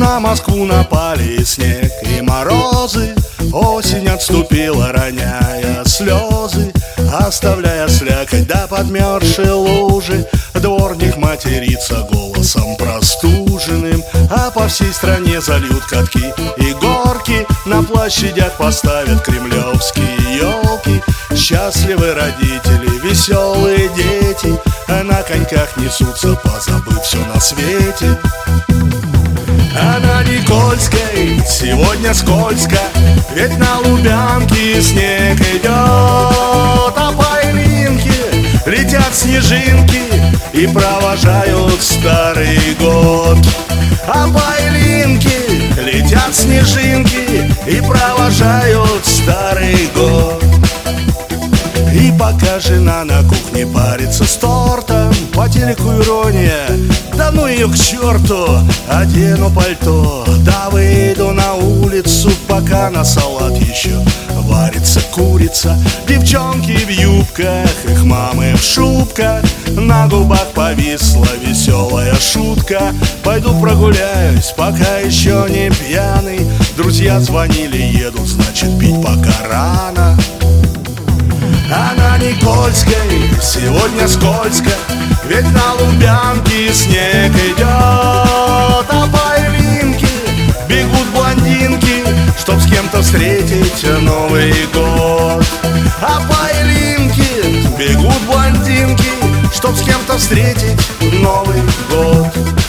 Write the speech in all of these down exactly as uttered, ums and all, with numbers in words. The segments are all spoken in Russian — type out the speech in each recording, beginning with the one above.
На Москву напали снег и морозы, осень отступила, роняя слезы, оставляя слякоть до подмерзшей лужи. Дворник матерится голосом простуженным, а по всей стране зальют катки и горки. На площадях поставят кремлевские елки. Счастливы родители, веселые дети, а на коньках несутся, позабыв все на свете. А на Никольской сегодня скользко, ведь на Лубянке снег идет. А по Ильинке летят снежинки и провожают старый год. А по Ильинке летят снежинки и провожают старый год. И пока жена на кухне парится с тортом, по телеку ирония, да ну ее к черту. Одену пальто, да выйду на улицу, пока на салат еще варится курица. Девчонки в юбках, их мамы в шубках, на губах повисла веселая шутка. Пойду прогуляюсь, пока еще не пьяный. Друзья звонили, едут, значит пить пока рано. А на Никольской сегодня скользко, ведь на Лубянке снег идет. А по Ильинке бегут блондинки, чтоб с кем-то встретить Новый год. А по Ильинке бегут блондинки, чтоб с кем-то встретить Новый год.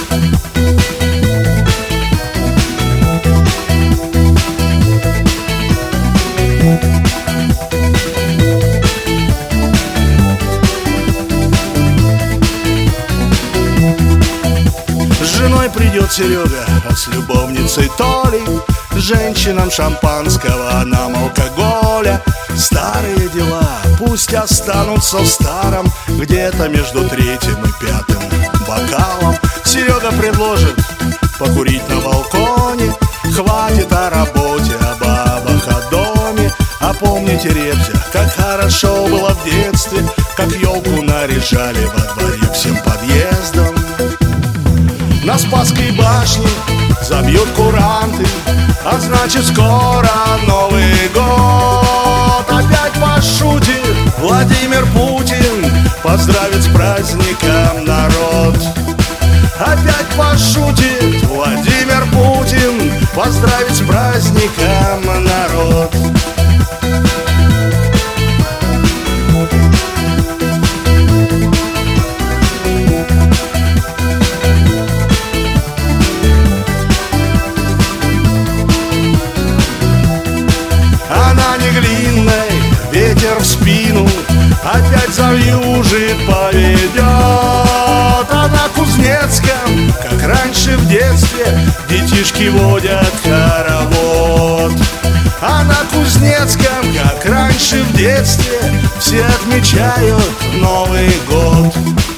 С женой придет Серега, а с любовницей Толей, женщинам шампанского, нам алкоголя. Старые дела пусть останутся в старом, где-то между третьим и пятым бокалом. Серега предложит покурить на балконе. Хватит о работе, о бабах, о доме. А помните, ребзя, как хорошо было в детстве, как елку наряжали во дворе всем подъездом. На Спасской башне забьют куранты, а значит скоро Новый год. Опять пошутит Владимир Путин, поздравит с праздником народ. Опять пошутит Владимир Путин, поздравит с праздником народ. Ветер в спину опять завьюжит, поведет. А на Кузнецком, как раньше в детстве, детишки водят хоровод. А на Кузнецком, как раньше в детстве, все отмечают Новый год.